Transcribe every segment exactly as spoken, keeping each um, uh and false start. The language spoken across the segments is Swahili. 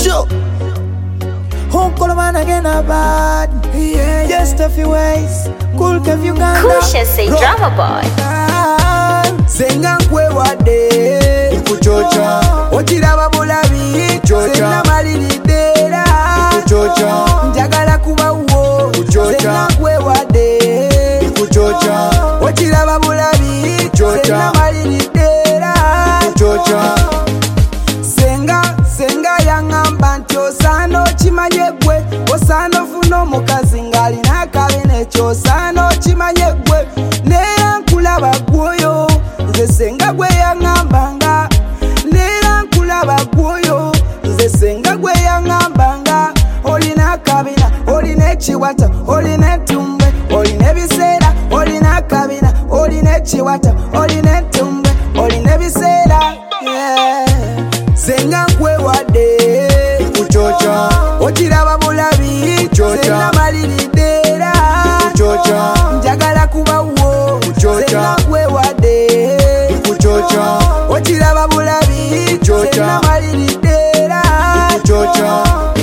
Sure. Home call man again a bad. Yeah, just a few ways. Cool Kev Uganda. Kusha say drama boy. Senga nkwe wade Ikuchocha. Ochiraba bulabi Senga malilidera Ikuchocha. Njagala kuba uwo Senga nkwe wade Ikuchocha. Ochiraba bulabi Senga malilidera Ikuchocha. Senga, senga yangamba nti osano chimanye gwe osano funo mukazi ngali nakabe necho osano chimanye gwe nera nkulaba gwoyo nze senga gwe yangambanga nera nkulaba gwoyo nze senga gwe yangambanga olina kabina olina ekiwata olina entumbe olina ebiseera olina kabina olina ekiwata olina entumbe olina ebiseera yeah. Senga nkwe wade Ikuchocha. Ochiraba bulabi Senga malilidera Ikuchocha. Njagala kuba uwo Senga nkwe wade Ikuchocha. Ochiraba bulabi Senga malilidera Ikuchocha.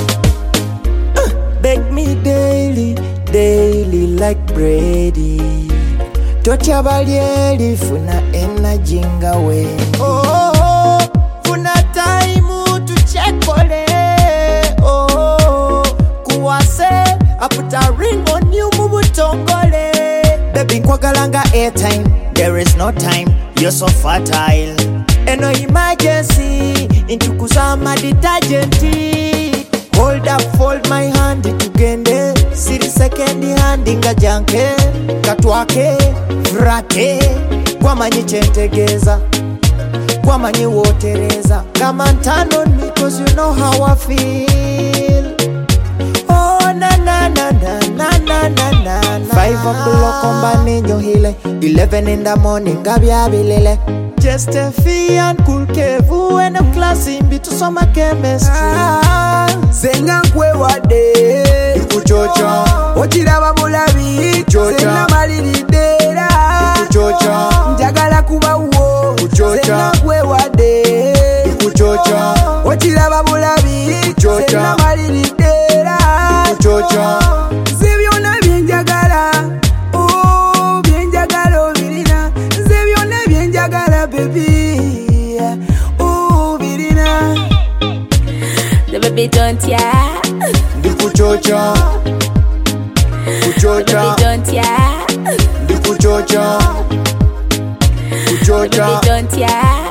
Beg me daily, daily like Brady. Tocha balieli funa energy ngawe. Oh, oh, oh. Funa time to check ole. Oh, oh, oh. Kuwase, I put a ring on you mubutongole. Baby nkwagalanga airtime, there is no time, you're so fertile. And no emergency, into kusama detergent. Hold up, fold my hand tugende. Siri second hand inga janke. Katwake, frate. Kwa manyi chentegeza. Kwa manyi wotereza. Come and turn on me cause you know how I feel. Oh na na na na na na na na na. Five o'clock on baninyo hile. Eleven in the morning gabia bilele. Just a fee and Cool Kev and a class in bit to summer chemistry. ah, Senga nkwe wade Ikuchocha. Ochiraba bulabi Senga malilidera Ikuchocha. Njagala kuba uwo Senga nkwe wade Ikuchocha. Ochiraba bulabi Senga malilidera Ikuchocha. Nze byonna byenjagala oh byenjagala obirina nze byonna byenjagala baby oh birina The baby don't ya. Ikuchocha. The Ikuchocha. baby don't ya. Ikuchocha. The Ikuchocha. baby don't ya.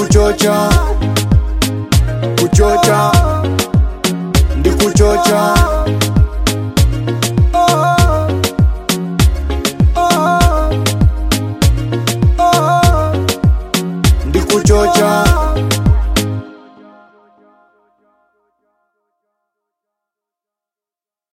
Ikuchocha. Ikuchocha. Ikuchocha.